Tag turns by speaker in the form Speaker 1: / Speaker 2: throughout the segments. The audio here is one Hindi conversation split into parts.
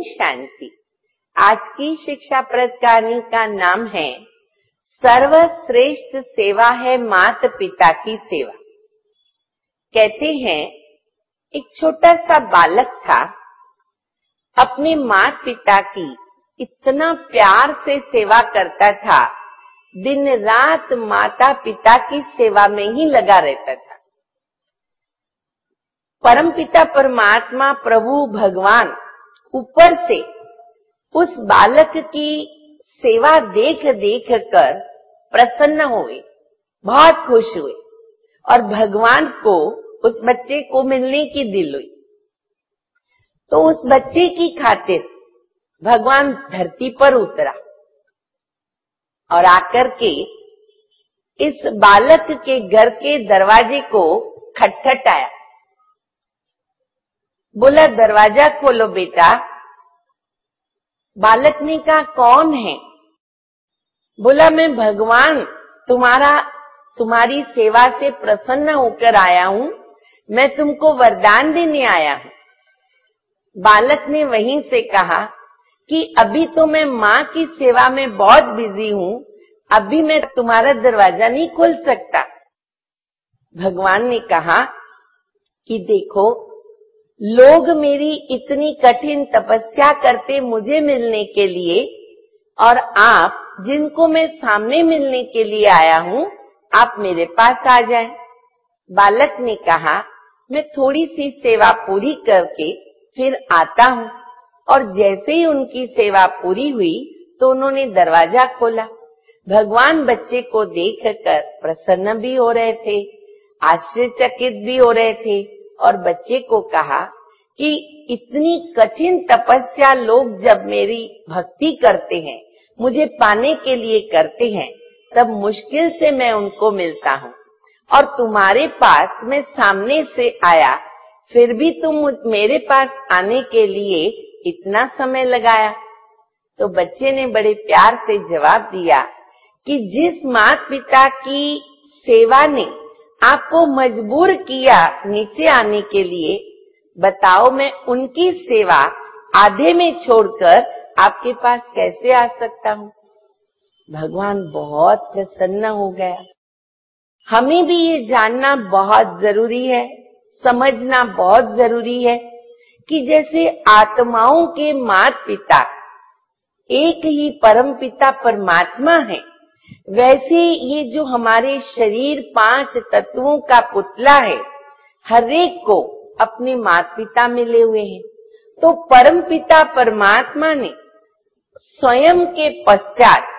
Speaker 1: शांति। आज की शिक्षाप्रद कहानी का नाम है सर्वश्रेष्ठ सेवा है माता पिता की सेवा। कहते हैं एक छोटा सा बालक था, अपने माता पिता की इतना प्यार से सेवा करता था, दिन रात माता पिता की सेवा में ही लगा रहता था। परमपिता परमात्मा प्रभु भगवान ऊपर से उस बालक की सेवा देख देख कर प्रसन्न हुए, बहुत खुश हुए और भगवान को उस बच्चे को मिलने की दिल हुई। तो उस बच्चे की खातिर भगवान धरती पर उतरा और आकर के इस बालक के घर के दरवाजे को खटखटाया। बोला, दरवाजा खोलो बेटा। बालक ने कहा, कौन है? बोला, मैं भगवान तुम्हारी सेवा से प्रसन्न होकर आया हूं, मैं तुमको वरदान देने आया हूं। बालक ने वहीं से कहा कि अभी तो मैं माँ की सेवा में बहुत बिजी हूं, अभी मैं तुम्हारा दरवाजा नहीं खोल सकता। भगवान ने कहा कि देखो, लोग मेरी इतनी कठिन तपस्या करते मुझे मिलने के लिए, और आप जिनको मैं सामने मिलने के लिए आया हूं, आप मेरे पास आ जाएं। बालक ने कहा, मैं थोड़ी सी सेवा पूरी करके फिर आता हूं। और जैसे ही उनकी सेवा पूरी हुई तो उन्होंने दरवाजा खोला। भगवान बच्चे को देखकर प्रसन्न भी हो रहे थे, आश्चर्यचकित भी हो रहे थे और बच्चे को कहा कि इतनी कठिन तपस्या लोग जब मेरी भक्ति करते हैं, मुझे पाने के लिए करते हैं, तब मुश्किल से मैं उनको मिलता हूँ, और तुम्हारे पास मैं सामने से आया, फिर भी तुम मेरे पास आने के लिए इतना समय लगाया। तो बच्चे ने बड़े प्यार से जवाब दिया कि जिस माता पिता की सेवा ने आपको मजबूर किया नीचे आने के लिए, बताओ मैं उनकी सेवा आधे में छोड़कर आपके पास कैसे आ सकता हूँ। भगवान बहुत प्रसन्न हो गया। हमें भी ये जानना बहुत जरूरी है, समझना बहुत जरूरी है कि जैसे आत्माओं के माता पिता एक ही परम पिता परमात्मा है, वैसे ये जो हमारे शरीर 5 तत्वों का पुतला है, हर एक को अपने माता पिता मिले हुए हैं। तो परम पिता परमात्मा ने स्वयं के पश्चात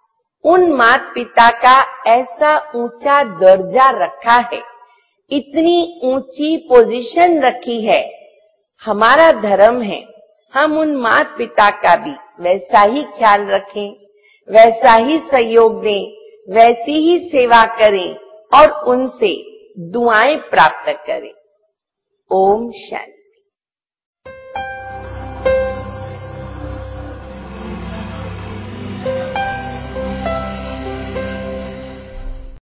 Speaker 1: उन माता पिता का ऐसा ऊंचा दर्जा रखा है, इतनी ऊंची पोजीशन रखी है। हमारा धर्म है हम उन माता पिता का भी वैसा ही ख्याल रखें, वैसा ही सहयोग दें, वैसी ही सेवा करें और उनसे दुआएं प्राप्त करें। ओम शांति।